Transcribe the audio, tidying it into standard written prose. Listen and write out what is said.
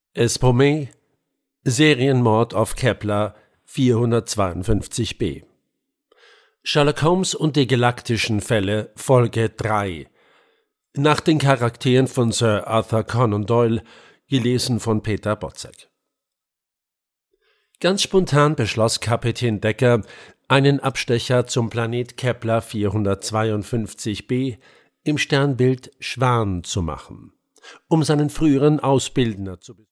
Espomé, Serienmord auf Kepler 452b. Sherlock Holmes und die galaktischen Fälle, Folge 3. Nach den Charakteren von Sir Arthur Conan Doyle, gelesen von Peter Botzek. Ganz spontan beschloss Kapitän Decker, einen Abstecher zum Planet Kepler 452b im Sternbild Schwan zu machen, um seinen früheren Ausbildner zu besuchen.